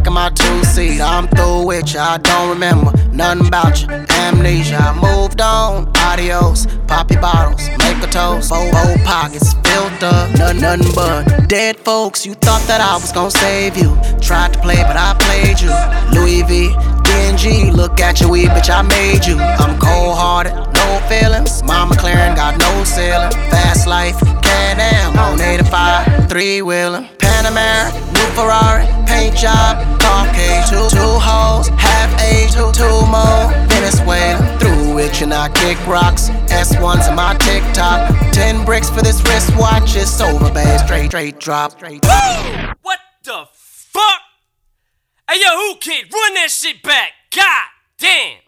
in my two-seat. I'm through with ya, I don't remember nothing about you. Amnesia, I moved on. Adios, poppy bottles, make a toast. Four pockets filled up, nothing but dead folks. You thought that I was gon' save you. Tried to play, but I played you. Louis V, D&G, look at your weed, bitch, I made you. I'm cold-hearted, no feelings. Mama McLaren got no ceiling. Fast life, Can-Am on 85, three-wheeling. Panamera, new Ferrari, paint job, car cage. Two hoes, half age, two more. Venezuela, through it and I kick rocks. S1s in my TikTok. 10 bricks for this wristwatch. It's over, babe. Straight drop. What the fuck? Hey yo, who kid? Run that shit back. God damn.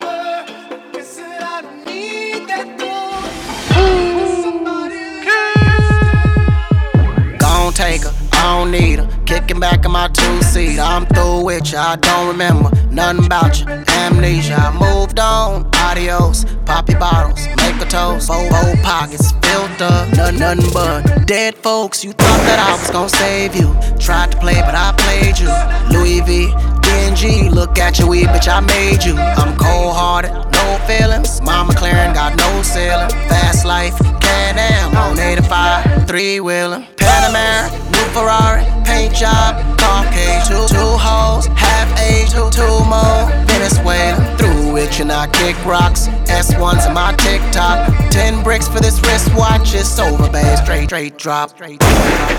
Gon' take her, I don't need her. Kicking back in my two-seat. I'm through with ya, I don't remember nothing about you. Amnesia, I moved on. Adios, poppy bottles, make a toast. Four pockets filled up, nothing but dead folks. You thought that I was gon' save you. Tried to play, but I played you. Louis V, D&G, look at your weed, bitch, I made you. I'm cold-hearted, no feelings. Mama McLaren got no ceiling. Fast life, Can-Am on 85, three-wheeling. Panamera, new Ferrari, paint job, car cage. Two hoes, half age, two more. Venezuela, through it and I kick rocks. S1s in my TikTok. 10 bricks for this wristwatch. It's over, babe. Straight drop. You didn't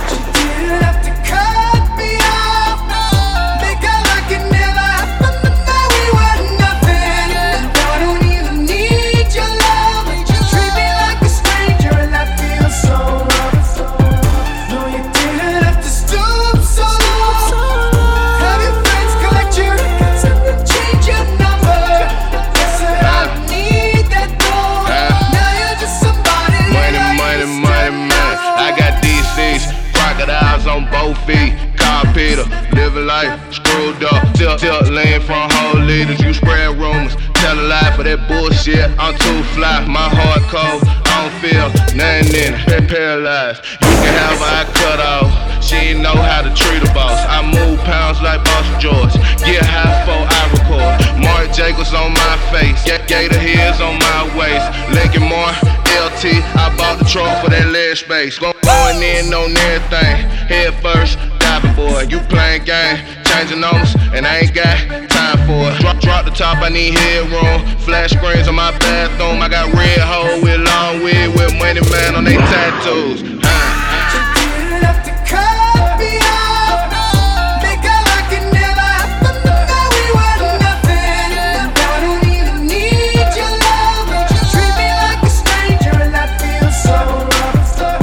have to cut me off. Make out like it never happened, but now we were nothing. Now I don't even need your love. You treat me like a stranger and that feels so wrong. No, you didn't have to stoop so low. Have your friends collect your records and then change your number. Listen, I don't need that door. Now you're just somebody. Money, man. I got DCs, crocodiles on both feet. Car Peter, living life screwed up. Tilt lane from whole leaders. You spread rumors, tell a lie for that bullshit. I'm too fly, my heart cold. I don't feel nothing in it, paralyzed. You can have her, I cut off. She ain't know how to treat a boss. I move pounds like Boss George. Get high before I record. Mark Jacobs on my face. Gator heels on my waist. Lincoln Moore, LT. I bought the truck for that leg space. Going in on everything. Head first, diving boy. You playing game, changing numbers, and I ain't got time for it. Drop the top, I need headroom. Flash screens on my bathroom. I got red hoe with long wig with money man on they tattoos. You didn't have to cut me off. Make out like it never happened, but now we were nothing. Now I don't even need your love. You treat me like a stranger and that feels so wrong.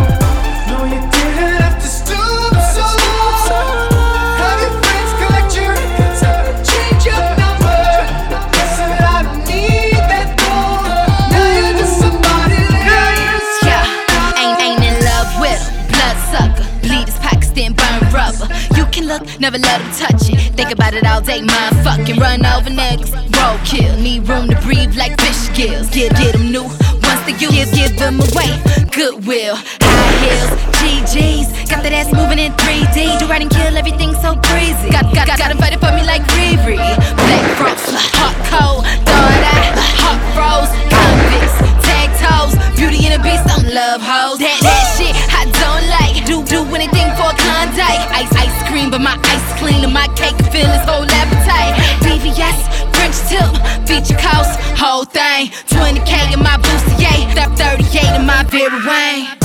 No, you didn't have to stoop so low. Have your friends collect your records and then change your number. Listen, I don't need that door. Now you're just somebody else. Yeah, ain't in love with him. Bloodsucker, bleed his pockets, then burn rubber. You can look, never let him touch it. Think about it all day, mind fucking. Run over niggas, roadkill. Need room to breathe like fish gills. Get them new, once they use, give them away. Goodwill, high heels, GGs. Got that ass moving in 3D. Do right and kill, everything so breezy. Got him fighting for me like Riri. Black frost, hot cold, third eye, hot froze, convicts, tag toes. Beauty and a beast, I'm love hoes. That shit I don't like. Do anything for a Klondike. Ice cream, but my ice clean and my cake fill his whole appetite. BVS, French tip, feature cost, whole thing. 20K in my Bustier, 38 in my Vera Wang.